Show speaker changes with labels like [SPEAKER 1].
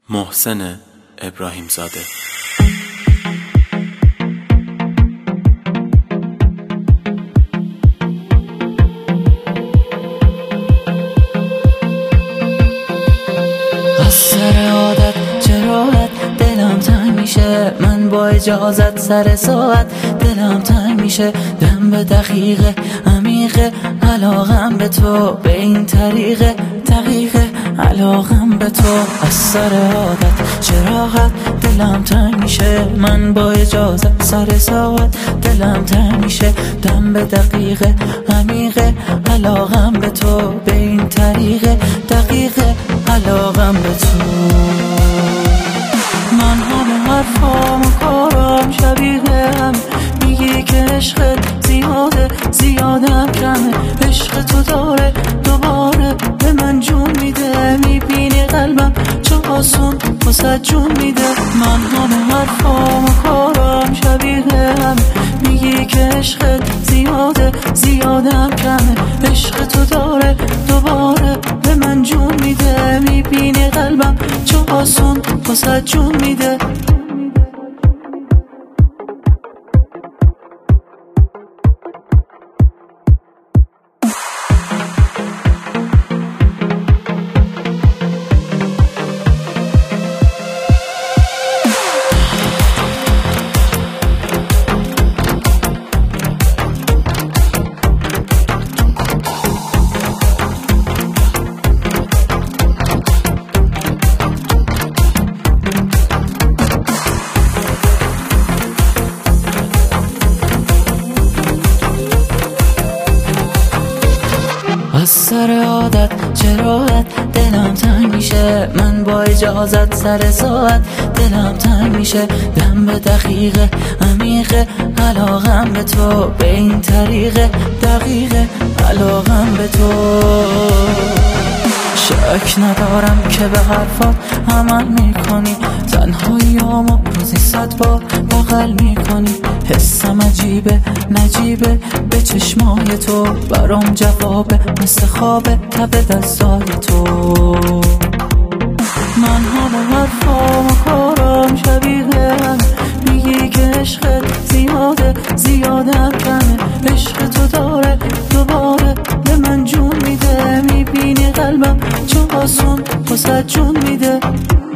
[SPEAKER 1] محسن ابراهیم زاده.
[SPEAKER 2] از سر عادت جراحت دلم تنگ میشه، من با اجازت سر ساعت دلم تنگ میشه، دم به دقیقه عمیقه علاقم به تو، به این طریقه دقیقه علاقم به تو. از سر عادت جراحت دلم تنگ میشه، من با اجازت سر ساعت دلم تنگ میشه، دم به دقیقه عمیقه علاقم به تو، به این طریقه دقیقه علاقم به تو. من همه حرفام و کارام شبیه هم، میگی که عشقت زیاده زیادم کمه، عشق تو داره دوباره به من جون میده، میبینی قلبم چه آسون واسه جون میده. من همه حرفام و کارام شبیه هم، میگی که عشقت زیاده زیادم کمه، عشق تو داره دوباره به من جون میده، میبینی قلبم چه آسون واسه جون میده. از سر عادت جراحت دلم تنگ میشه، من با اجازت سر ساعت دلم تنگ میشه، دم به دقیقه عمیقه علاقم به تو، به این طریقه دقیقه علاقم به تو. شک ندارم که به حرفات عمل میکنی، تنهاییامو روزی 100 بار بغل میکنی، حسم عجیبه نجیبه به چشمای تو، برام جوابه مثل خوابه تب دستای تو. من همه حرفام و کارام شبیه هم، میگی که عشقت زیاده زیادم کمه، عشق تو داره دوباره به من جون میده، میبینی قلبم چه آسون واسه جون میده.